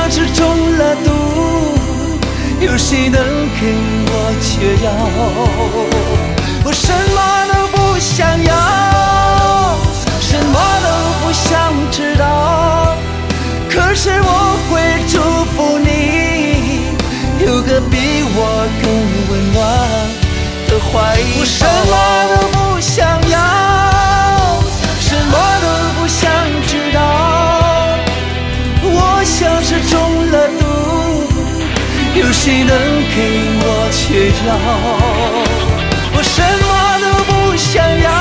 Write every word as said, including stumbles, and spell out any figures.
像是中了毒，有谁能给我解药？我什么都不想要，什么都不想知道，可是我会祝福你有个比我更温暖的怀抱。我什么都不想要，什么都不想知道，我像是中了毒，有谁能给我解药？我什么都不想要，